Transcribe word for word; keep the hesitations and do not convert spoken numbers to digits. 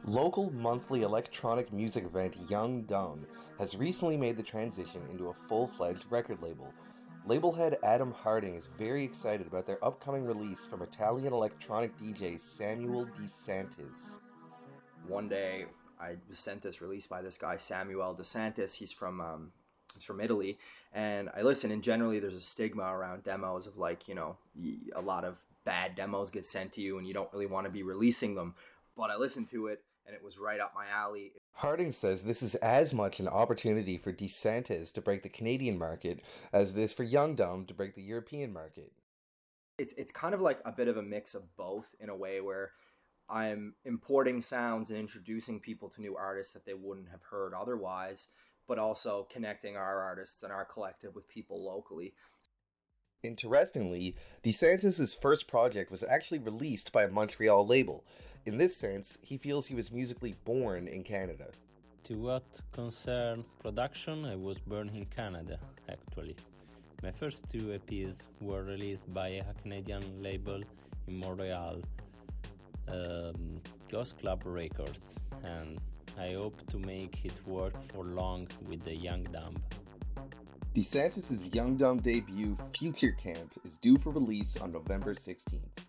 Local monthly electronic music event Young Dumb has recently made the transition into a full-fledged record label. Label head Adam Harding is very excited about their upcoming release from Italian electronic D J Samuel DeSantis. One day, I was sent this release by this guy, Samuel DeSantis. He's from um, he's from Italy, and I listen. And generally, there's a stigma around demos of like, you know, a lot of bad demos get sent to you, and you don't really want to be releasing them. But I listened to it, and it was right up my alley. Harding says this is as much an opportunity for DeSantis to break the Canadian market as it is for Young Dumb to break the European market. It's it's kind of like a bit of a mix of both in a way where I'm importing sounds and introducing people to new artists that they wouldn't have heard otherwise, but also connecting our artists and our collective with people locally. Interestingly, DeSantis' first project was actually released by a Montreal label. In this sense, he feels he was musically born in Canada. To what concern production, I was born in Canada, actually. My first two E Ps were released by a Canadian label in Montreal, um, Ghost Club Records, and I hope to make it work for long with the Young Dumb. DeSantis' Young Dumb debut, Future Camp, is due for release on November sixteenth.